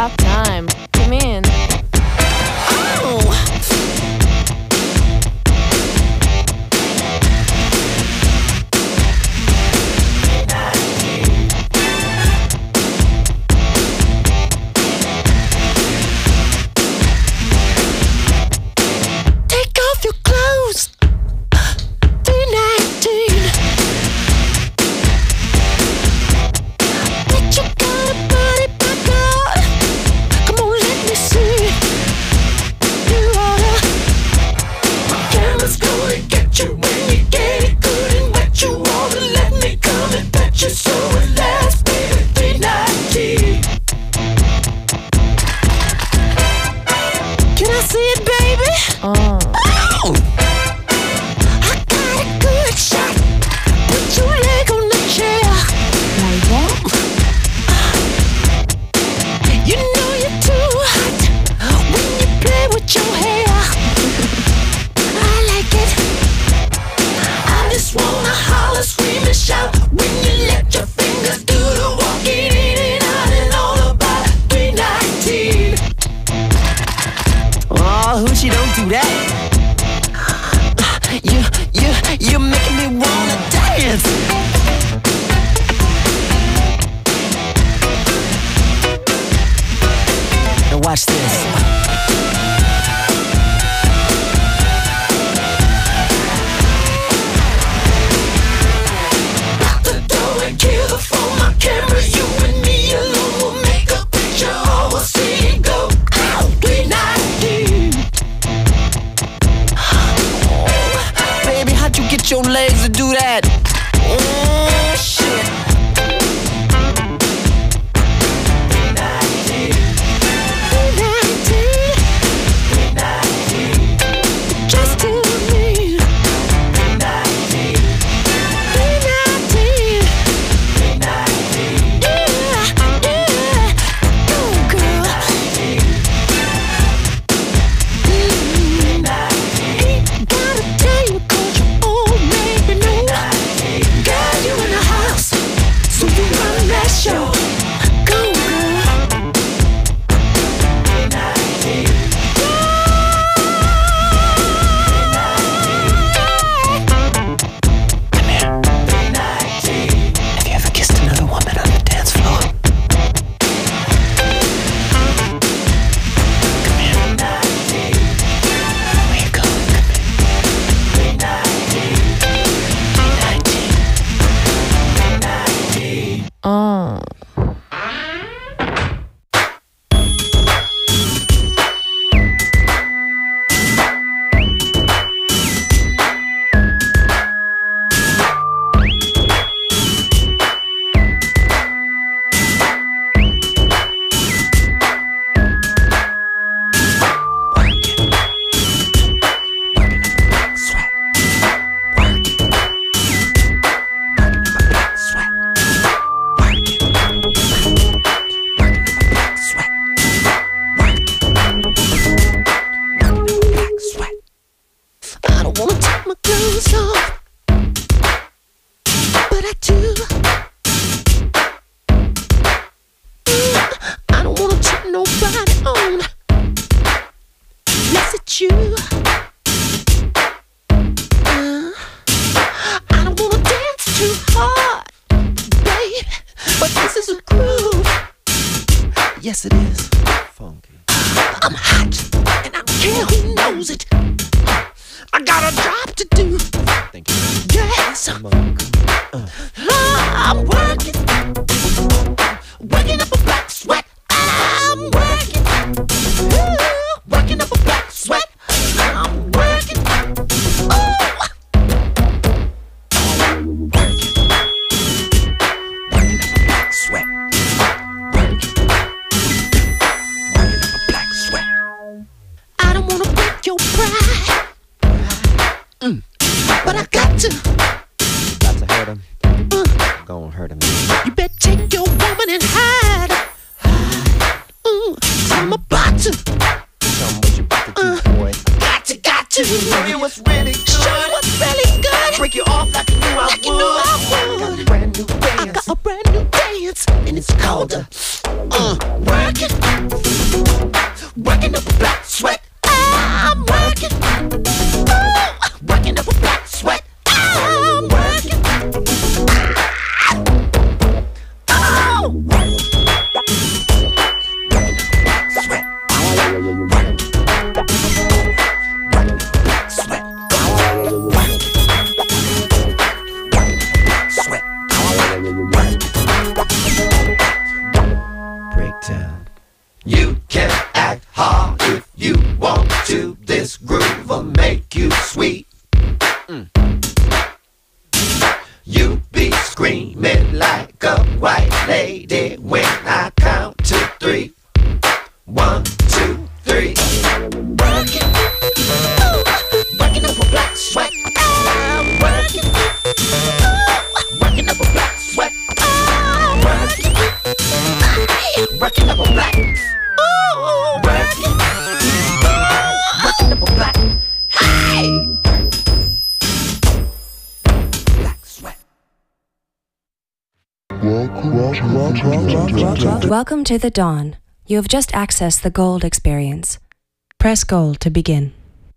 about time. Come in. She don't do that. You're making me wanna dance. Now watch this. Lock the door and kill the phone. My camera, you and me alone will make a picture. All we'll see and go out. We not here. How'd you get your legs to do that? Oh, shit. Just to me. You. I don't wanna dance too hard, babe, but this is a groove. Yes, it is. Funky. I'm hot, and I don't care who knows it. I got a job to do. Thank you. Yes. Come on. I'm working up a black sweat. I'm working up a black sweat. I'm working. Oh. Working up a black sweat. Working up a black sweat. I don't wanna break your pride, but I got to. Got to hurt him. Gonna hurt him. You better take your woman and hide. I'm about to. Tell me what you about to do, boy. Got to. Show me what's really good. Show me what's really good. Break you off like you knew I would. Got a brand new dance. I got a brand new dance, and it's called work it. breakdown. You can act hard if you want to. This groove will make you sweet. You be screaming like a white lady when I count to 3. 1, 2, 3. Working, working up a black sweat. Working, working up a black sweat. Working, working up a black. Working, working up a black. Hey. Welcome to the dawn. You have just accessed the Gold experience. Press Gold to begin.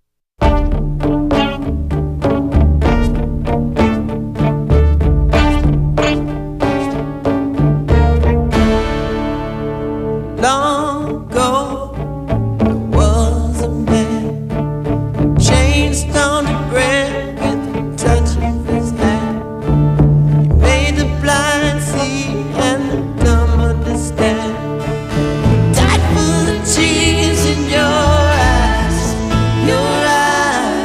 Long ago, there was a man, chains down to bread with the touch of his hand. He made the blind see and the dumb understand. Died for the tears in your eyes, your eyes.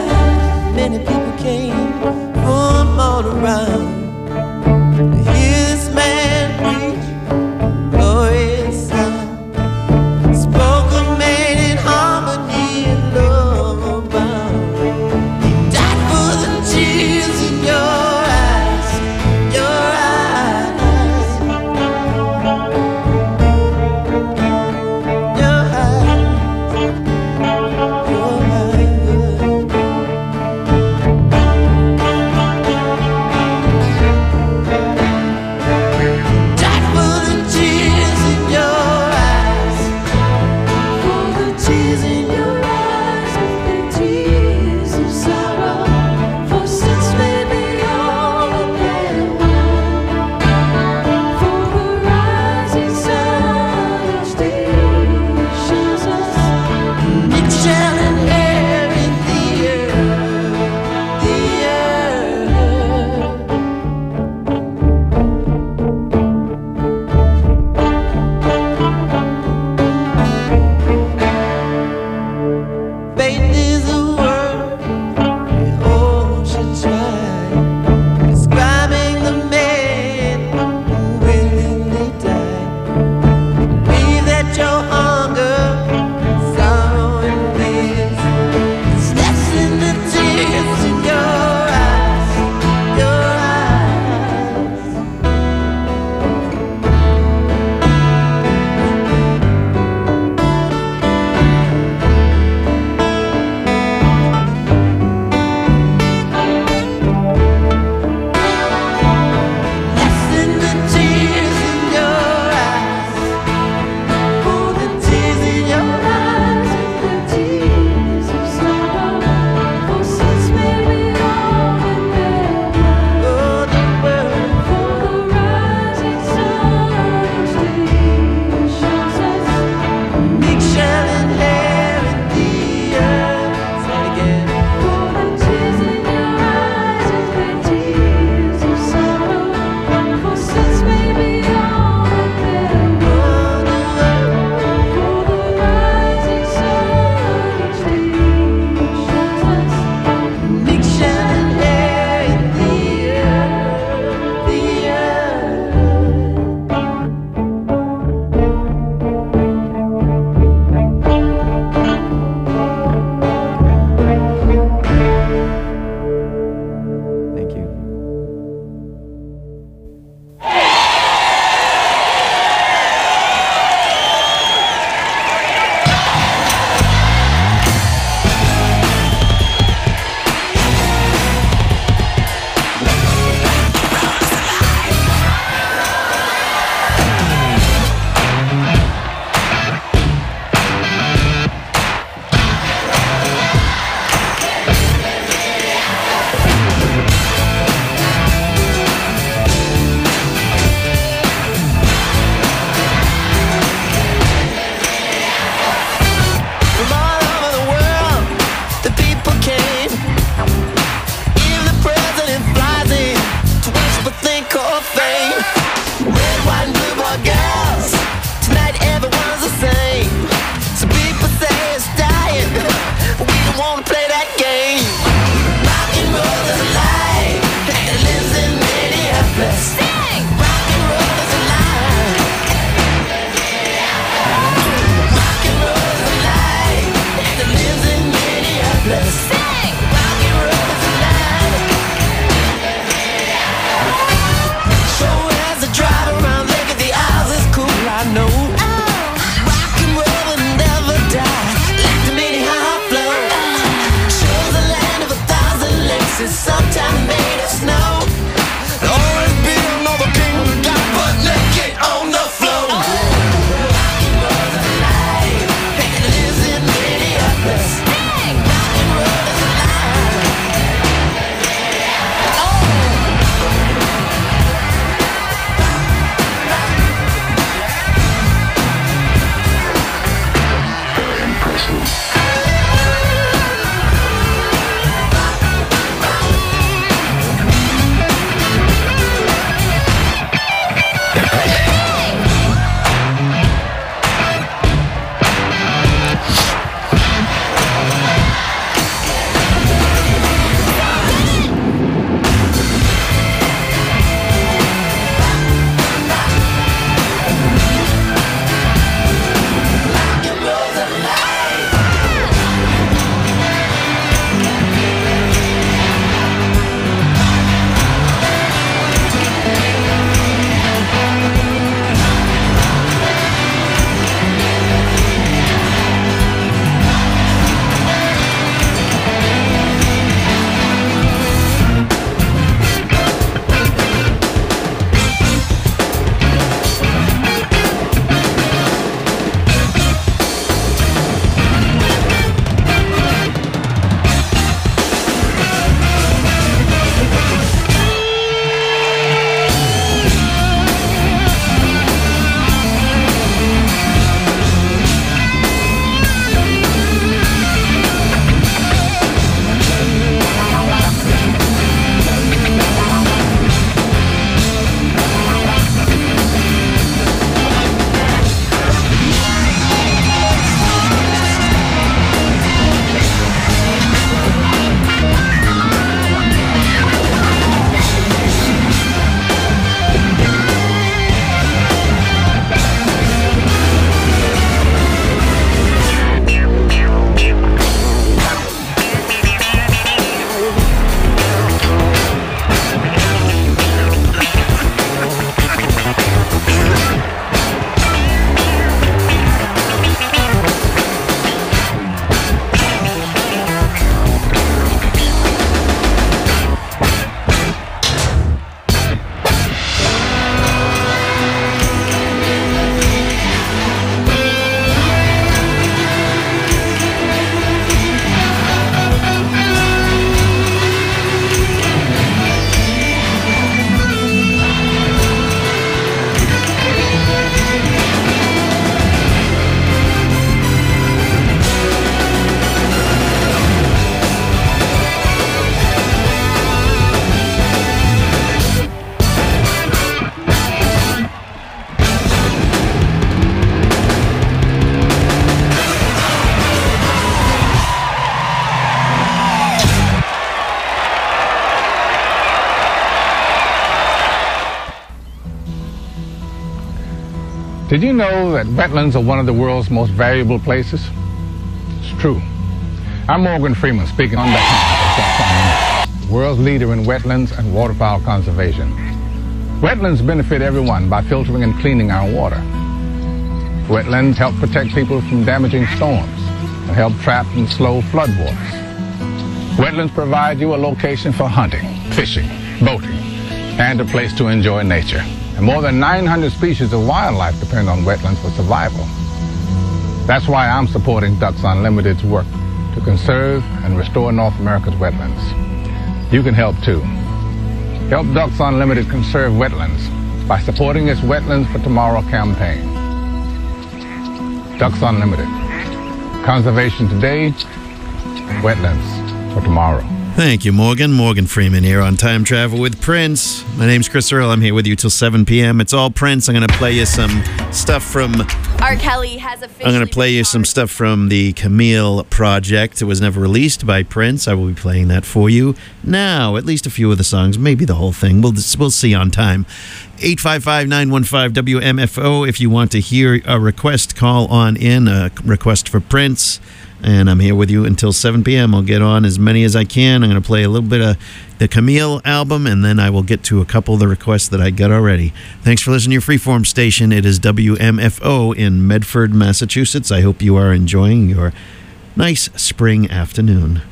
Did you know that wetlands are one of the world's most valuable places? It's true. I'm Morgan Freeman, speaking on behalf of the world's leader in wetlands and waterfowl conservation. Wetlands benefit everyone by filtering and cleaning our water. Wetlands help protect people from damaging storms and help trap and slow floodwaters. Wetlands provide you a location for hunting, fishing, boating, and a place to enjoy nature. And more than 900 species of wildlife depend on wetlands for survival. That's why I'm supporting Ducks Unlimited's work to conserve and restore North America's wetlands. You can help too. Help Ducks Unlimited conserve wetlands by supporting its Wetlands for Tomorrow campaign. Ducks Unlimited. Conservation today, wetlands for tomorrow. Thank you, Morgan. Morgan Freeman here on Time Travel with Prince. My name's Chris Earl. I'm here with you till 7 p.m. It's all Prince. I'm going to play you some stuff from... R. Kelly has officially... I'm going to play you some stuff from the Camille Project. It was never released by Prince. I will be playing that for you now. At least a few of the songs, maybe the whole thing. We'll see on time. 855-915-WMFO. If you want to hear a request, call on in. A request for Prince. And I'm here with you until 7 p.m. I'll get on as many as I can. I'm going to play a little bit of the Camille album, and then I will get to a couple of the requests that I got already. Thanks for listening to your Freeform station. It is WMFO in Medford, Massachusetts. I hope you are enjoying your nice spring afternoon.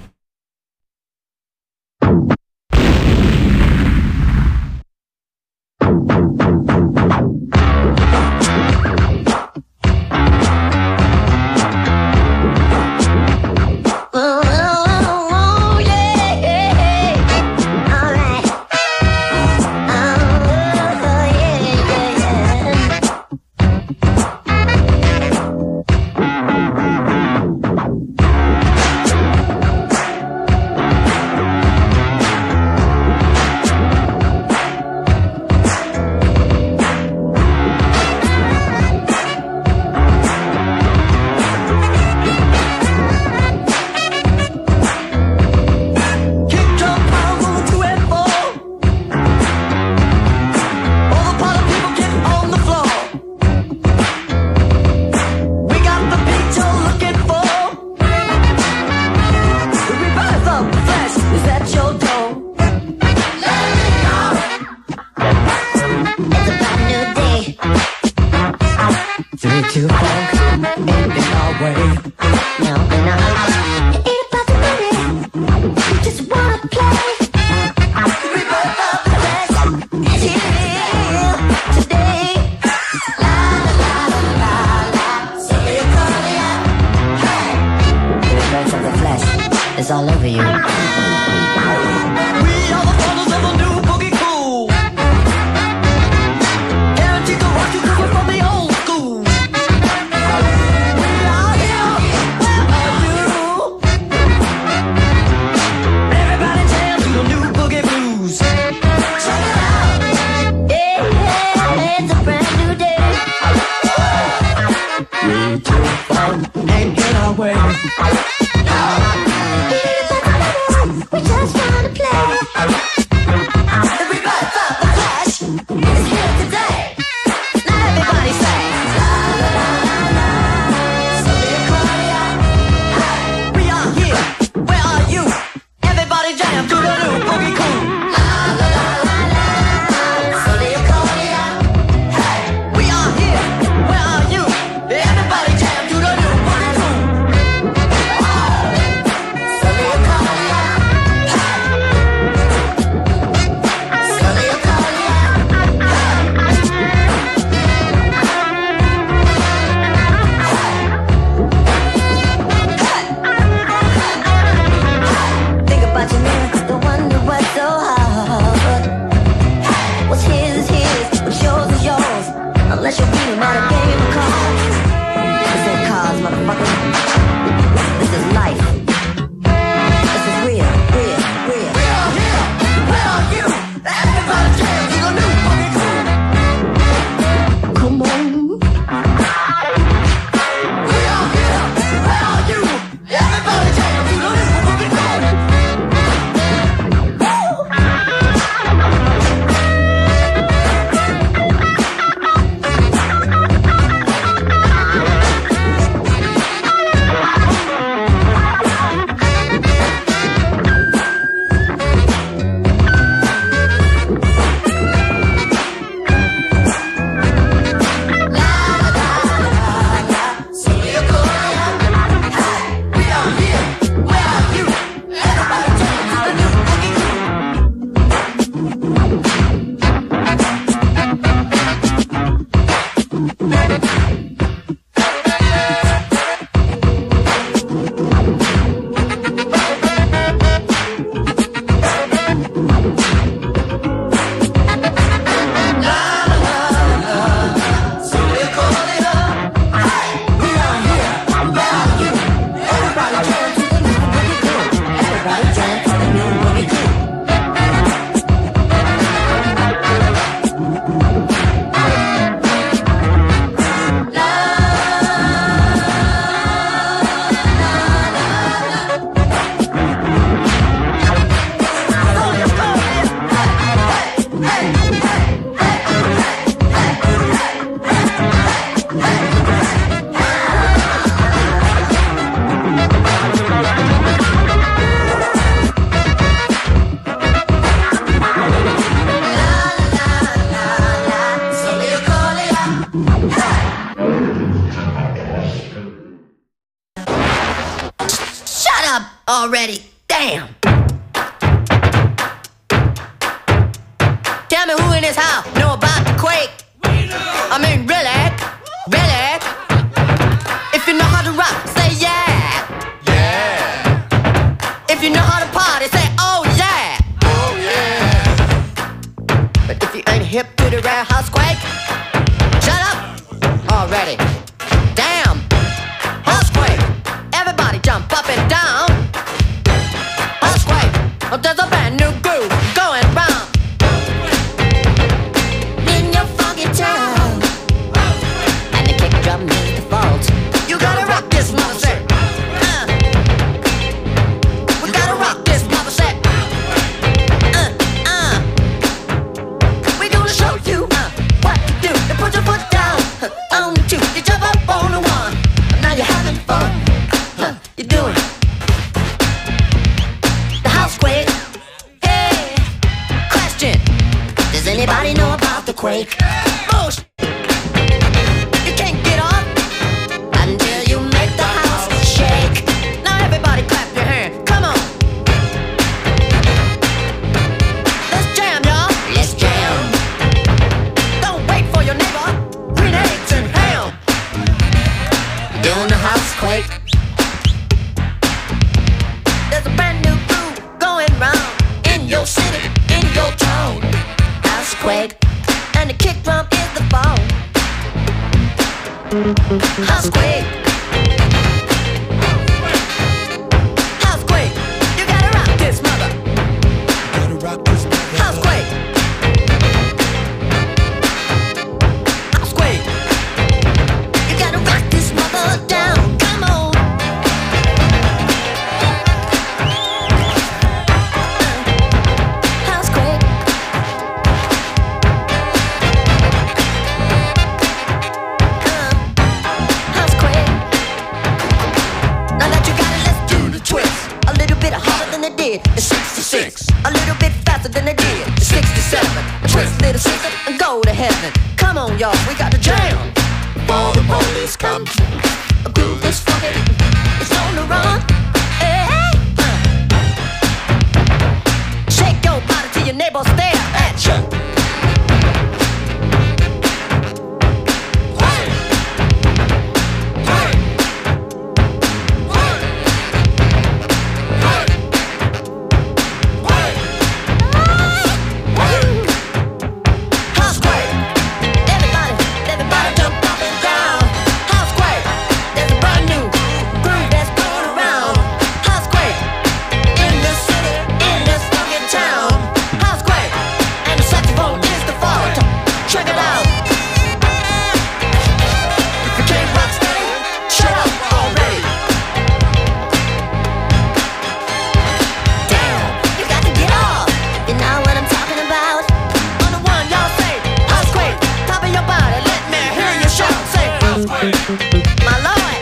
up already. Damn. Tell me who in this house know about the quake? I mean, really? Really? If you know how to rock, say yeah. Yeah. If you know how to party, say oh yeah. Oh yeah. But if you ain't hip to the rare housequake, shut up already. Damn. Housequake. Everybody jump up and down. Housequake. Oh, there's a brand new groove going round. In your funky town. And the kick drum is the fault. You gotta rock this mother set. We gotta rock this mother set. We gonna show you what to do. You put your foot down on the two. You jump up on the one. Now you're having fun. You're doing the housequake. Hey, question. Does anybody know about the quake? Bullshit. You can't get off until you make the house shake. Now everybody clap your hands. Come on. Let's jam, y'all. Let's jam. Don't wait for your neighbor. Green eggs and ham. Doing the housequake. There's a brand new groove going round in your city, in your town. Housequake, and the kick drum is the phone. Housequake. Housequake. You gotta rock this mother. Housequake. Housequake. You gotta rock this mother down. Come on. Housequake. Housequake. Now that you got it, let's do the twist. A little bit harder than they did in 66. A little bit faster than they did in 67. A twist, little sister, and go to heaven. Come on, y'all, we got to jam. Before the police come, a groove is funky. It's on the run. Hey, hey. Shake your body till your neighbors stare at you. Housequake. Everybody jump up and down. Housequake. There's a brand new groove that's going around. Housequake. In the city, in this fucking town. Housequake. And the saxophone is the fault. Check it out. If you can't rock steady, shut up already. Damn, you got to get off. You know what I'm talking about? On the one, y'all say housequake. Top of your body, let me hear you shout. Say housequake. My lord.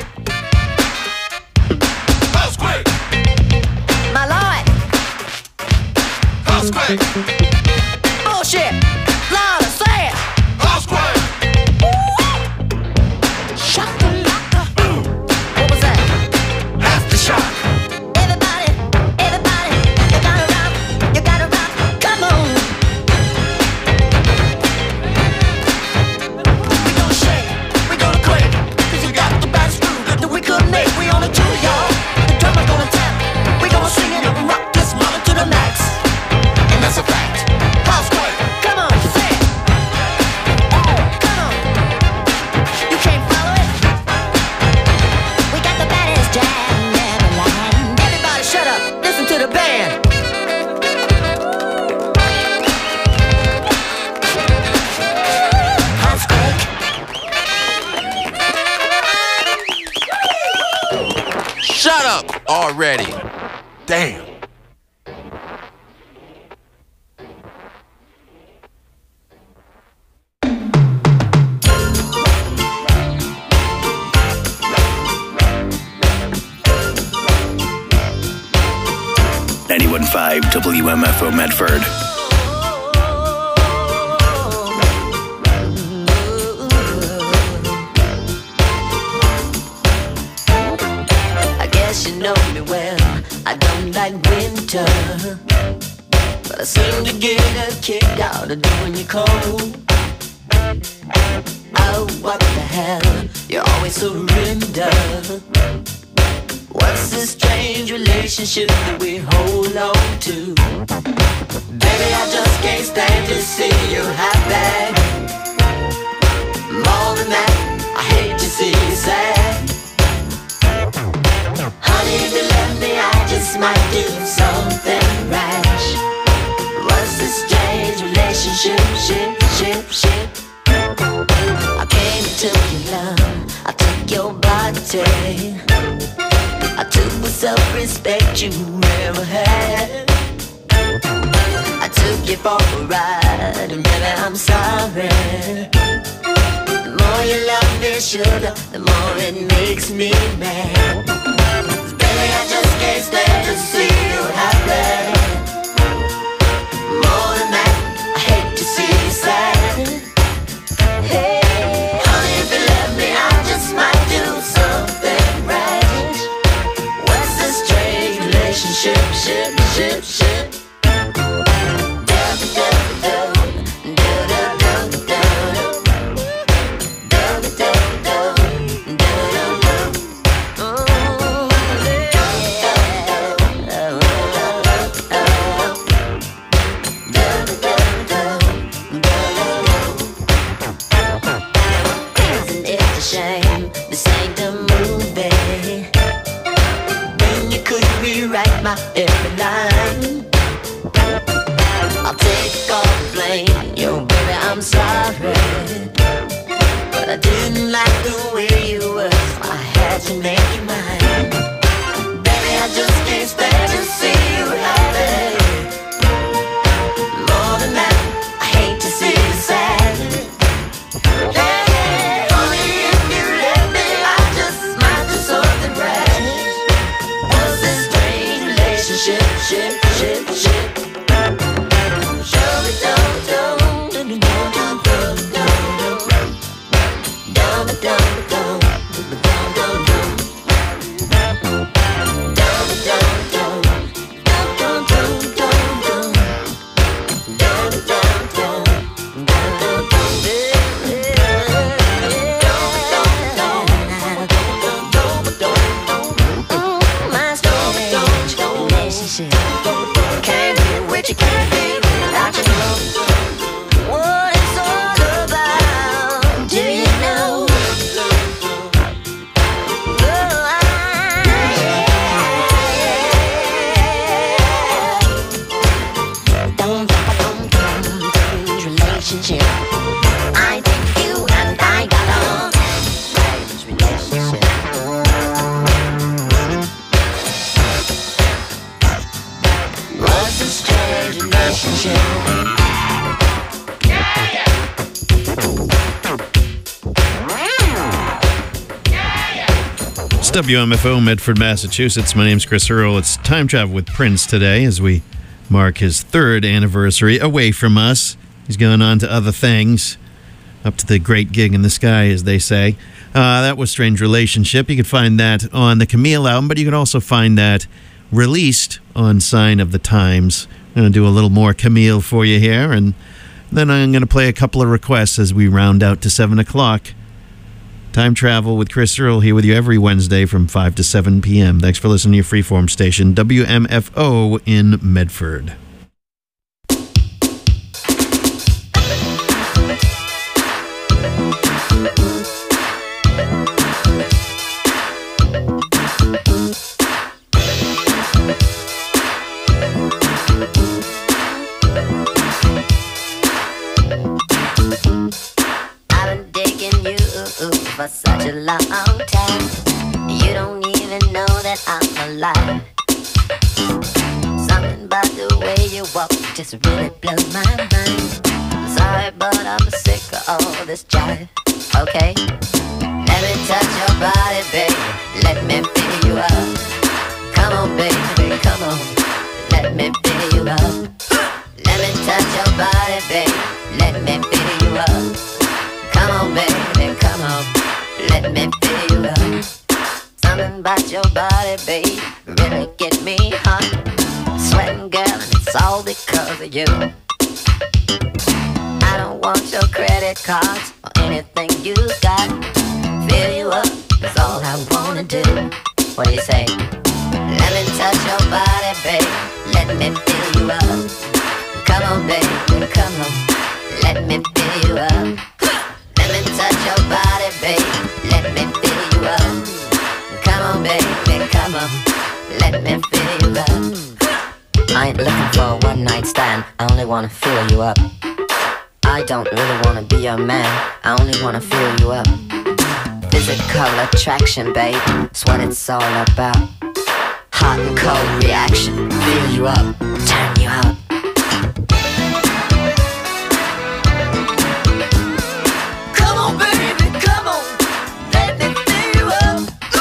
Housequake. My lord. Housequake. Bullshit. Louder, say it. Housequake. Shakalaka. What was that? Aftershock. Everybody, you gotta rock, come on. We gonna shake, we gonna quake, 'cause you got the best groove that we could make. We on a tour, y'all. The drummer gonna tap. We gonna sing it and rock this mother to the max. And that's a fact. Housequake, come on, say it. Come on. You can't follow it? We got the baddest jam ever land. Everybody shut up, listen to the band. Housequake. Shut up already. Damn. WMFO Medford. I guess you know me well. I don't like winter, but I seem to get a kick out of doing you cold. Oh, what the hell, you always surrender. What's this strange relationship that we hold on to? Baby, I just can't stand to see you happy. More than that, I hate to see you sad. Honey, if you left me, I just might do something rash. What's this strange relationship, ship? I came and took your love, I took your body, I took the self-respect you never had. I took you for a ride, and baby, I'm sorry. The more you love me, sugar, the more it makes me mad. Baby, I just can't stand to see you happy. More than that, I hate to see you sad. Hey, honey, if you left me, I just might do something rash. What's this strange relationship, ship? My every line, I'll take all the blame. Yo, baby, I'm sorry, but I didn't like the way you were, so I had to make you mine. Baby, I just can't stand to see you happy. More than that, I hate to see you sad. Hey, honey, if you let me, I just might do something rash. What's this strange relationship, ship? Can't be with you, can't be without you. What it's all about, do you know? Strange relationship. I think you and I got on. Strange relationship. What's a strange relationship? It's WMFO, Medford, Massachusetts. My name's Chris Earl. It's Time Travel with Prince today as we mark his 3rd anniversary away from us. He's going on to other things, up to the great gig in the sky, as they say. That was Strange Relationship. You can find that on the Camille album, but you can also find that released on Sign of the Times. I'm going to do a little more Camille for you here, and then I'm going to play a couple of requests as we round out to 7 o'clock. Time Travel with Chris Earl here with you every Wednesday from 5 to 7 p.m. Thanks for listening to your freeform station, WMFO in Medford. For such a long time, you don't even know that I'm alive. Something about the way you walk just really blows my mind. Sorry, but I'm sick of all this jive. Okay, let me touch your body, baby. Let me fill you up. Come on, baby, come on. Let me fill you up. Let me touch your body, baby. Let me fill you up. Come on, baby, come on. Let me fill you up. Something about your body, babe, really get me hot. Sweating, girl, and it's all because of you. I don't want your credit cards or anything you got. Fill you up is all I wanna do. What do you say? Let me touch your body, babe. Let me fill you up. Come on, baby, come on. Let me fill you up. Let me touch your body, babe. Let me fill you up. Come on, baby, come on. Let me fill you up. I ain't looking for a one-night stand. I only wanna fill you up. I don't really wanna be your man. I only wanna fill you up. Physical attraction, babe, it's what it's all about. Hot and cold reaction, fill you up, turn you up. Come on, baby, come on, let me fill you up.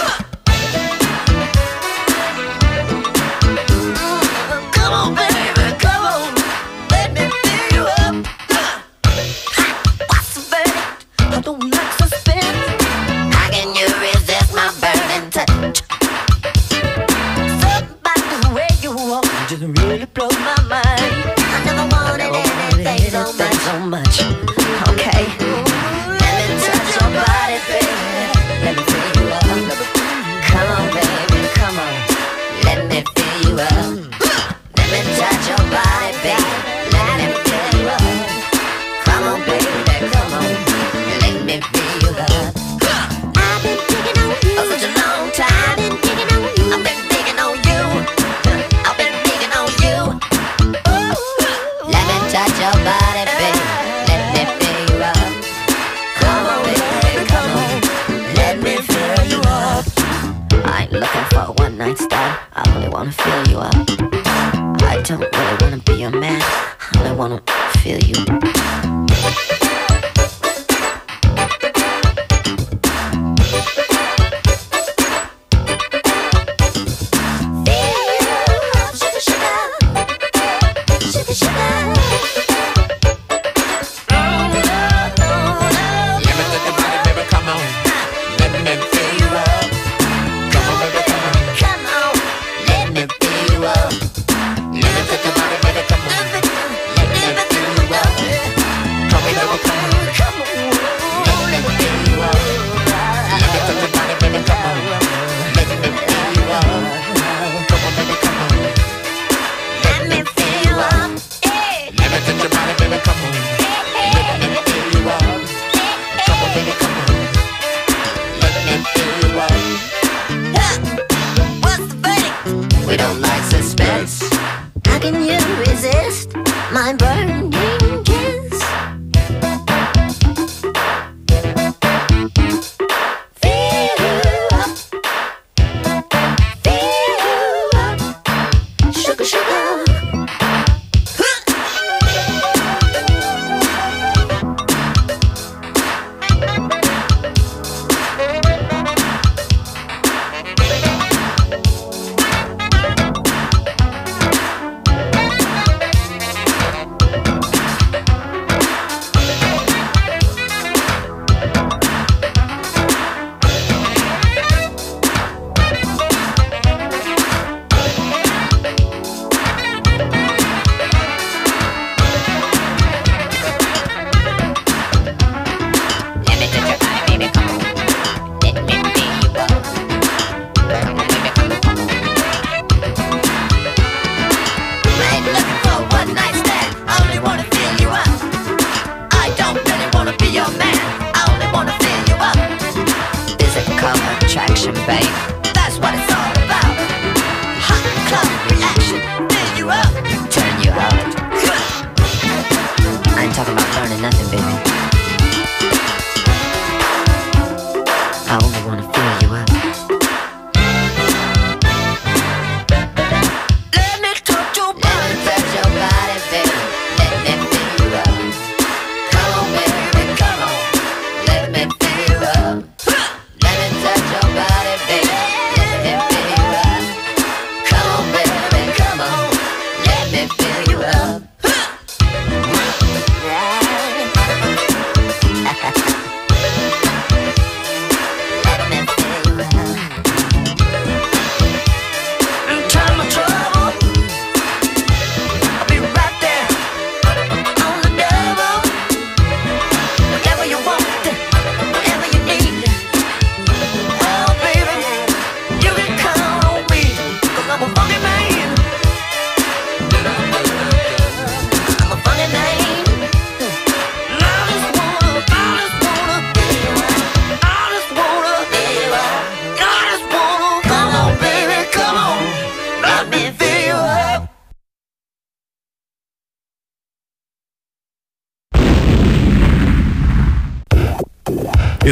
Come on, baby, come on, let me fill you up. What's the verdict? I don't like suspense. How can you resist my burning touch? Something about the way you walk just really blows my mind. I never wanted anything so much. Okay, let me touch your body, baby. Let me fill you up. Come on, baby, come on. Let me fill you up. Let me touch your body, baby. Let me fill you up. Come on, baby, come on. Let me fill you up. I've been digging on you for such a long time. I've been digging on you. I've been digging on you. Let me touch your body, baby. Let me fill you up. Come on, baby, come on. Let me fill you up. I ain't looking for a one-night stand. I only wanna fill you up. I don't really wanna be your man. I only wanna feel you. We don't like suspense. How can you resist my burning kiss? Fill you up, fill you up, sugar, sugar. Attraction, babe, that's what it's all about. Hot club reaction, fill you up, turn you out. I ain't talking about burning nothing, baby. I only wanna fill you up. Let me touch your body. Let me touch your body, baby. Let me fill you up. Come on, baby, come on. Let me fill you up. Let me touch your body, baby. Let me fill you up. Come on, baby, come on. Let me fill you up.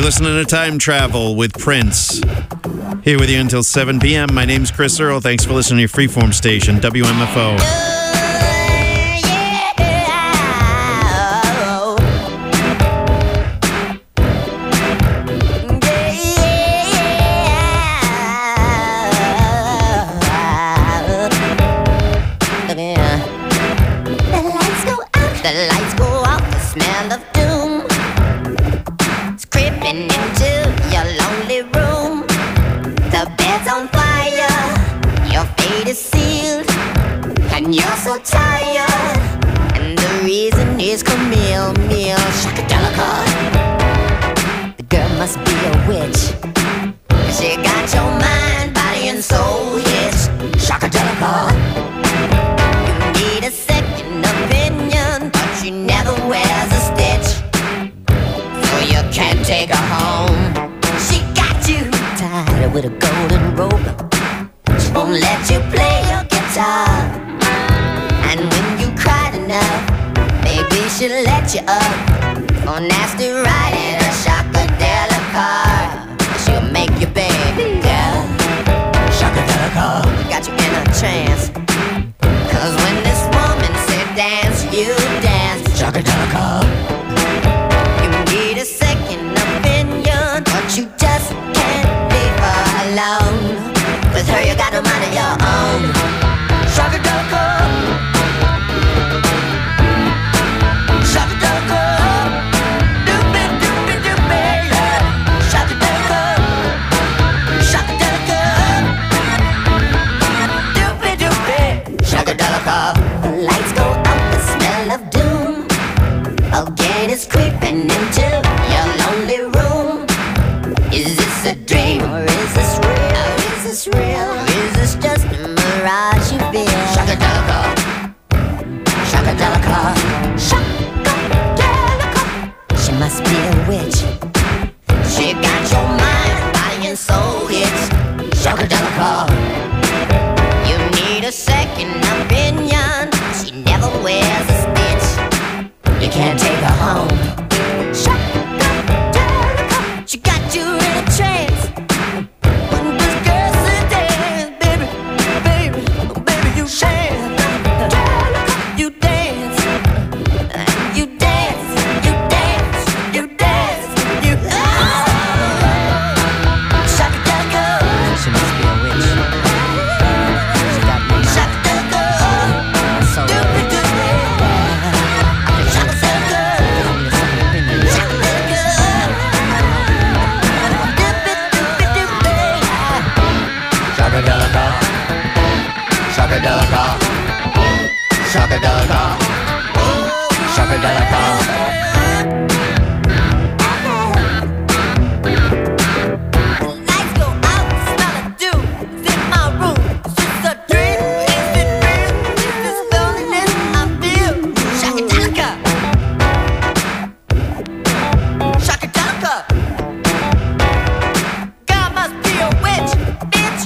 listening to Time Travel with Prince. Here with you until 7 p.m. My name's Chris Earl. Thanks for listening to your freeform station, WMFO. The lights go out, the smell of doom is creeping into your lonely room. The bed's on fire, your fate is sealed, and you're so tired. And the reason is Camille, Shakadelica. The girl must be a witch. She got your mind, body, and soul hitched. Shakadelica. You need a second opinion, but she never wears a stitch, so you can't take her home. She got you tied with a golden rope. She won't let you play your guitar. And when you cried enough, maybe she'll let you up for nasty riding a Shakadelica car. She'll make you beg, girl. Shakadelica got you in a trance. Cause when this woman said dance, you dance. Shakadelica. You need a second opinion, but you just can't leave her alone. With her you got a mind of your own. Shakadelica. Shakadelica. Doopy, doopy, doopy, yeah. Shakadelica. Shakadelica. Doopy, doopy. Shakadelica. The lights go out, the smell of doom again is creeping into your lonely room. Is this a dream or is this real? Is this real? Or is this just a mirage you feel? Shakadelica. Shakadelica. Shakadelica. She must be a witch. She got your mind, body, and soul hits. Shakadelica. You need a second opinion. She never wears a stitch. You can't take her home. Shakadelica. She got you in a trance. When this girl says dance, baby, baby, baby, you dance. You dance. You dance. You dance. You dance. You Shakadelica. She must be a witch. She got me. Shakadelica. So Shakadelica. Shakadelica. Shakadelica. Shakadelica. Shakadelica. Lights go out, smell of doom. It's in my room. It's just a dream. Is it real? Is this loneliness I feel? Shakadelica. Shakadelica. God must be a witch, bitch.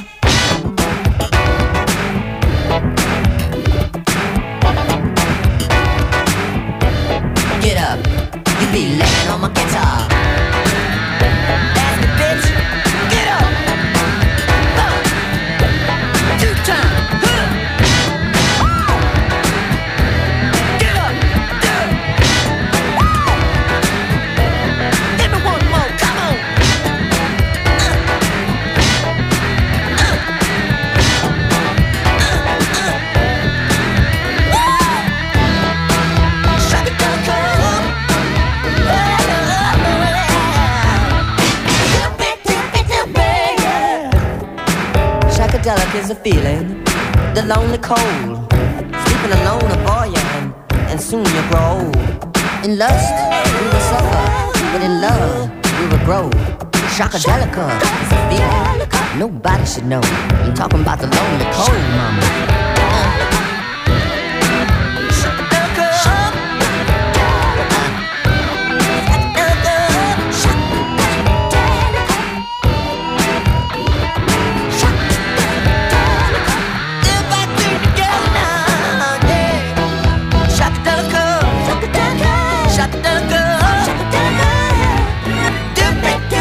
Get up, you be laying on my guitar. That's the bitch. Get up. Two times. Get up. Give me one more. Come on. Shakadelica is a feeling, the lonely cold, sleeping alone a boy young, and soon you'll grow old. In lust, we will suffer, but in love, we will grow. Shakadelica is a feeling, nobody should know. I'm talking about the lonely cold, mama. Shakadelica.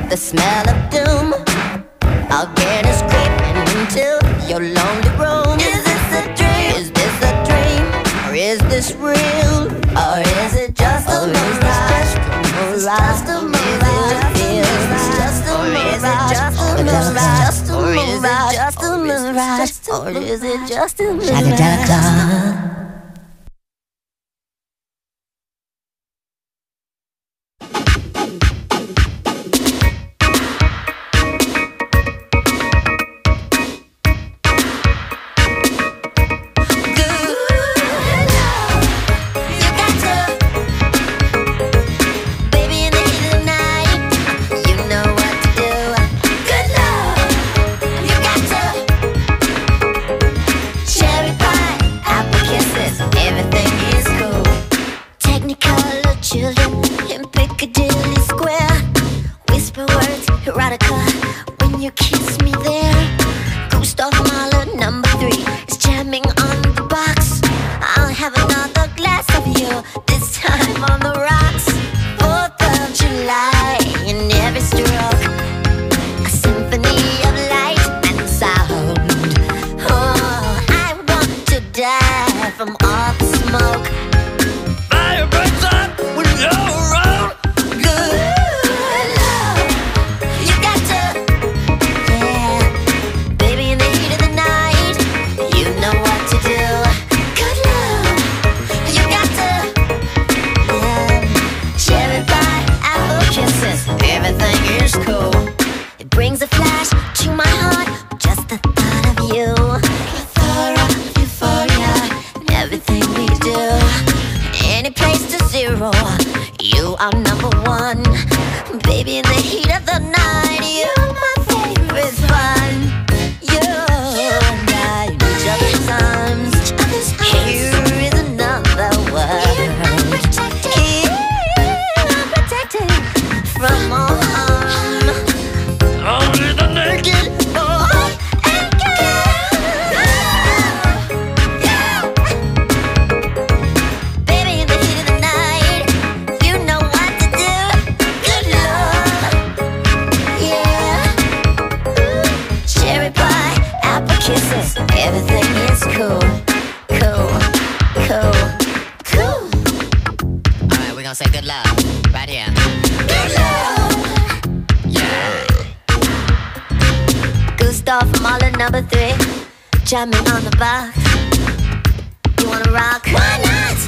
the smell of doom again is creeping into your lonely room. Is this a dream? Is this a dream? Or is this real? Or is it just a mirage? Just a mirage. Just a mirage. Just a mirage. Or is it just a mirage? Or is it just a mirage? Jamming on the box. You wanna rock? Why not?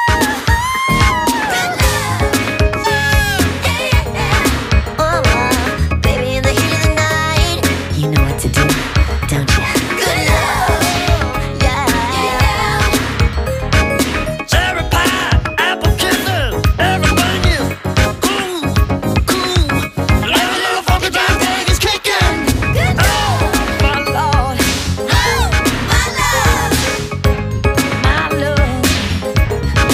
Oh, baby, in the heat of the night, you know what to do, don't you? Good love, yeah. Cherry pie, apple kisses, everything is cool. Every little funky drum thing is kicking. Oh, my Lord. My love.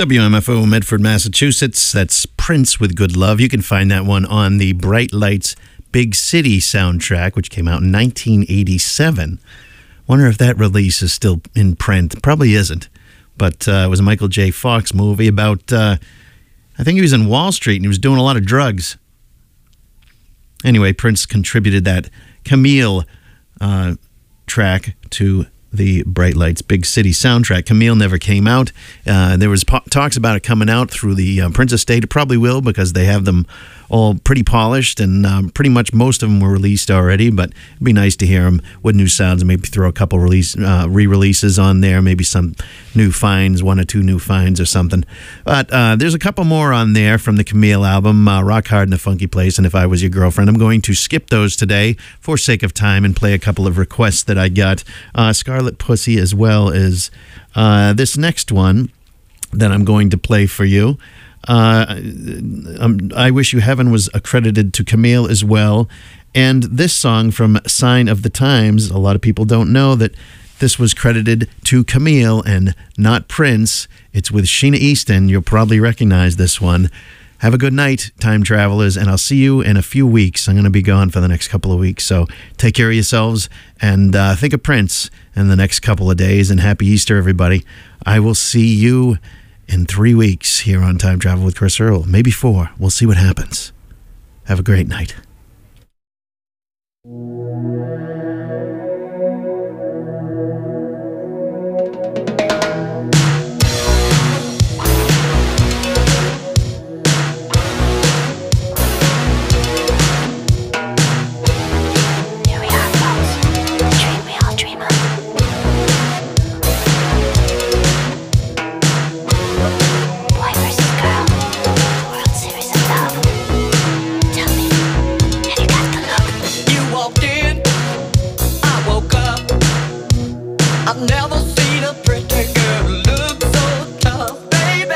WMFO, Medford, Massachusetts. That's Prince with Good Love. You can find that one on the Bright Lights Big City soundtrack, which came out in 1987. Wonder if that release is still in print. Probably isn't. But it was a Michael J. Fox movie about, I think he was in Wall Street and he was doing a lot of drugs. Anyway, Prince contributed that Camille track to the Bright Lights Big City soundtrack. Camille never came out. There was talks about it coming out through the Prince estate. It probably will because they have them all pretty polished and pretty much most of them were released already, but it'd be nice to hear them with new sounds and maybe throw a couple re-releases on there, maybe some new finds, 1 or 2 new finds or something. But there's a couple more on there from the Camille album, Rock Hard in a Funky Place and If I Was Your Girlfriend. I'm going to skip those today for sake of time and play a couple of requests that I got. Scarlet Pussy as well as this next one that I'm going to play for you. I Wish You Heaven was accredited to Camille as well. And this song from Sign of the Times, a lot of people don't know that this was credited to Camille and not Prince. It's with Sheena Easton. You'll probably recognize this one. Have a good night, time travelers, and I'll see you in a few weeks. I'm going to be gone for the next couple of weeks, so take care of yourselves and think of Prince in the next couple of days, and happy Easter, everybody. I will see you in 3 weeks here on Time Travel with Chris Earl. Maybe 4. We'll see what happens. Have a great night. I've never seen a pretty girl look so tough, baby.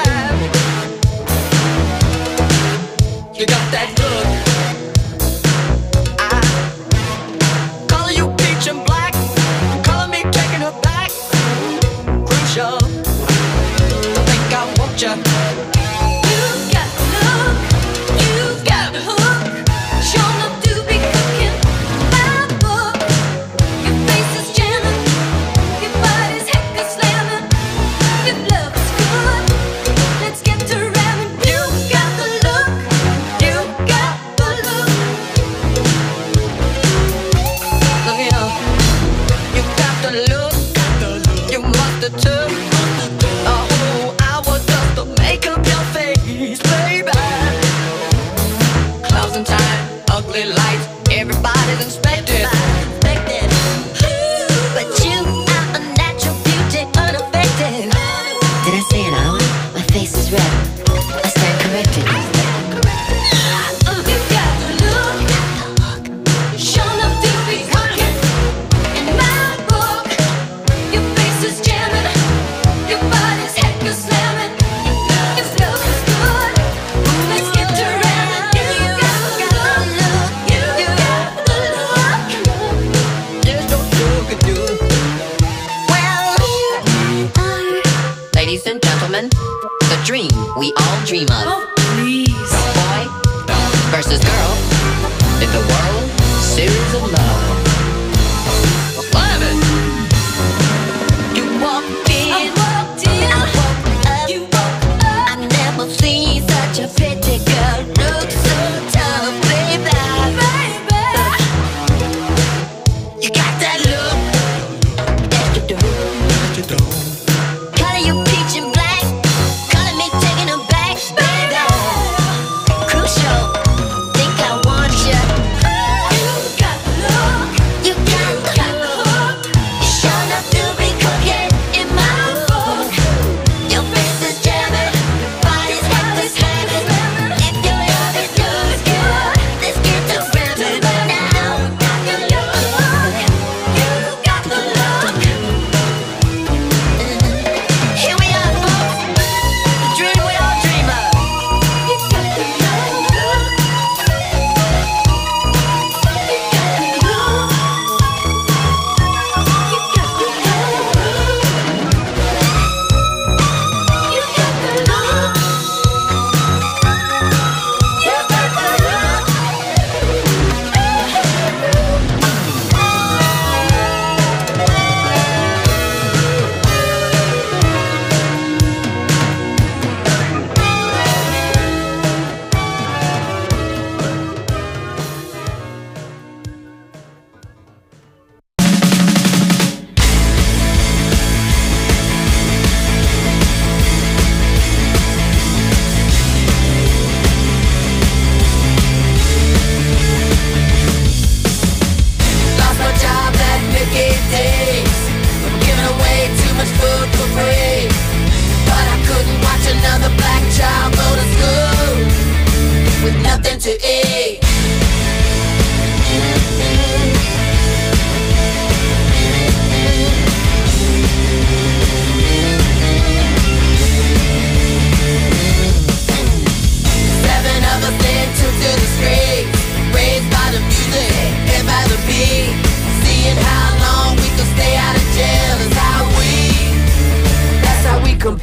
You got that look. I color you peach and black, color me taking her back. Crucial, I think I want you. You got the look, you got the hook. Sure enough to be cooking my book. Your face is jamming. Body's heck is slamming. Your love is good. Let's get to ramming. You got the look. You got the look. Look here. You got the look. You must have took a whole hour just to make up your face, baby. Closing time, ugly lights. Everybody's inspected. But you are a natural beauty, unaffected. Did I say an hour? My face is red. I stand corrected. You got the look. Sure enough to be cooking in my book. Your face is jamming. Your body's heck is slamming. Your love is good. Let's get to ramming. You got the look. You got the look. There's no you can do. Ladies and gentlemen, the dream we all dream of. Oh, please. Boy versus girl in the world series of love. Love it. You walked in, I woke up. You woke up. I've never seen such a pretty girl look so tough, baby. You got that look. Yes, you do. Color you peach and black, color me taking them back, baby. Crucial, think I want you. You got the look, you got the hook. You sure enough to be cooking in my book. Your face is jamming, your body's heck is slamming. If your love is good, let's get to ramming now. You got the look, you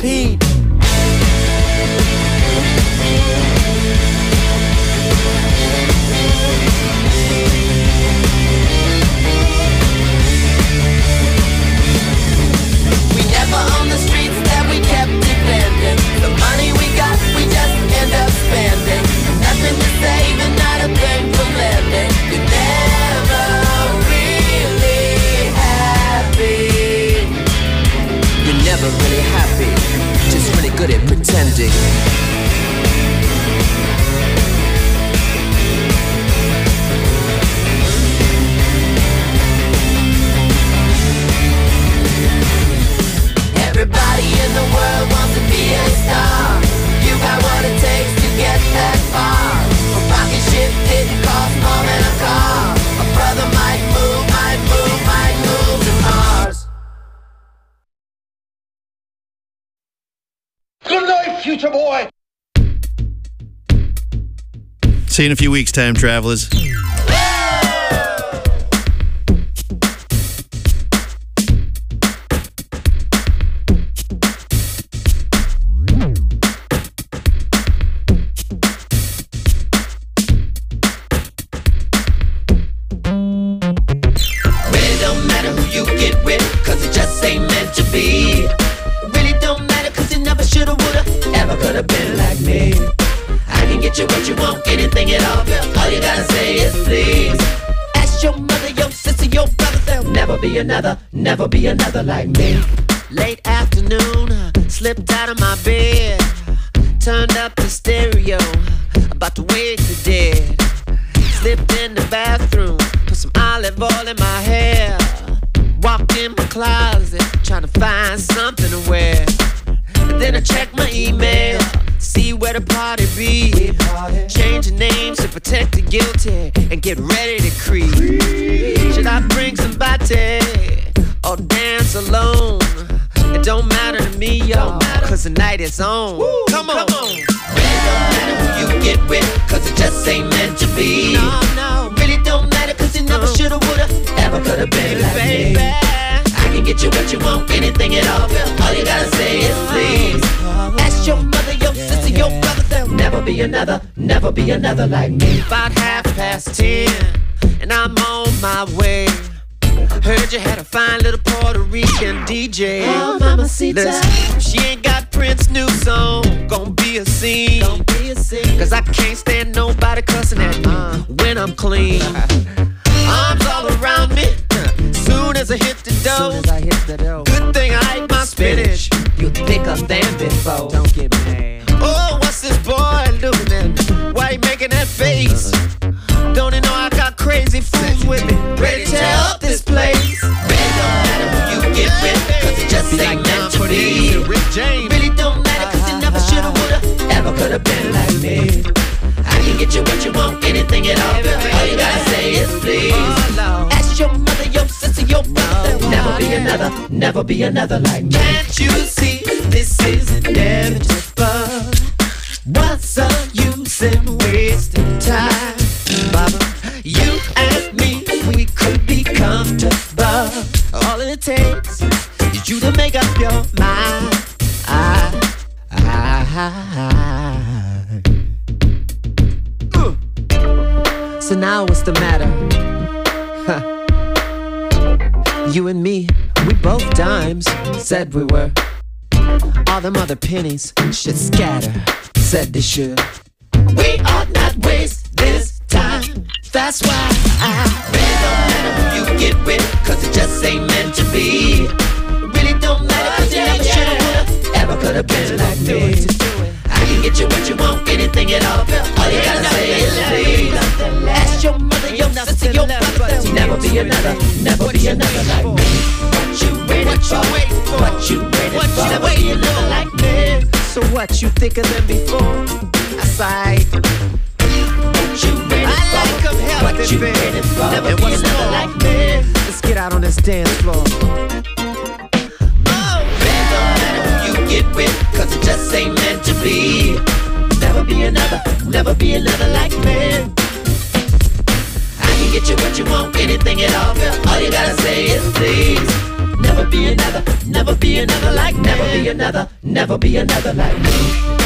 repeat. We never owned the streets that we kept defending. The money we got, we just end up spending. Nothing to save and not a thing for lending. You're never really happy. You're never really happy, just really good at pretending. Everybody in the world wants to be a star. You got what it takes to get that far. A rocket ship didn't cost more than a car. A brother might move to Mars. Good night, future boy. See you in a few weeks, time travelers. Really don't matter who you get with, cause it just ain't meant to be. Really don't matter cause you never shoulda, woulda, ever coulda been like me. I can get you what you want, anything at all, girl. All you gotta say is please. Ask your mother, your sister, your brother, there'll never be another like me. Late afternoon, slipped out of my bed, turned up the stereo, about to wake the dead. Slipped in the bathroom, put some olive oil in my hair. Walked in my closet, trying to find something to wear. And then I checked my email, see where the party be. Change the names to protect the guilty and get ready to creep. Should I bring somebody or dance alone? It don't matter to me, yo, cause the night is on. Come on. Really don't matter who you get with, cause it just ain't meant to be. No. Really don't matter cause you never shoulda, woulda, ever coulda been like me. I can get you what you want, anything at all, girl. All you gotta say is please. Ask your mother, your sister, your brother, there'll never be another like me. About 10:30, and I'm on my way. Heard you had a fine little Puerto Rican DJ. Oh, mamacita. Listen, she ain't got Prince's new song. Gonna be a scene. Cause I can't stand nobody cussing at me when I'm clean. Arms all around me. Soon as I hit the dough. Good thing I ate my spinach. You thicker than before. Don't get mad. Oh, what's this boy looking at? Why he making that face? Don't he know I got crazy fools with me, ready to tear up this place? Really don't matter who you get with, cause it just ain't meant to be. Really don't matter cause you never shoulda, woulda, ever coulda been like me. I can get you what you want, anything at all, girl. All you gotta say is please. Ask your mother, your sister, your brother, there'll never be another like me. Can't you see this is inevitable? What's the use in wasting time? Baba, you and me, we could be comfortable. All it takes is you to make up your mind. So now what's the matter? You and me, we both dimes, said we were. All them other pennies should scatter, said they should. We ought not waste this time. That's why Really don't matter who you get with, cause it just ain't meant to be. Really don't matter cause you never shoulda, woulda, ever coulda been like me. I can get you what you want, anything at all, girl. All you gotta say is please. Ask your mother, your sister, your brother, there'll never be another like me. What you waiting for? What you waiting for? Never be another like me. So what, you thicker than before? I sighed. What you waiting for? Like 'em healthy, What you baby. waiting for? Never And be what's another more? like me. Let's get out on this dance floor. Really don't matter who you get with, cause it just ain't meant to be. Never be another like me. I can get you what you want, anything at all, girl. All you gotta say is please. Never be another like me. Never be never be another like me.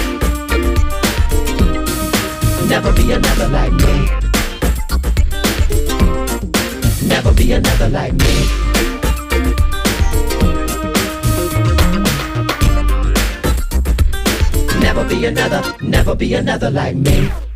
Never be another like me. Never be another like me. Never be another like me.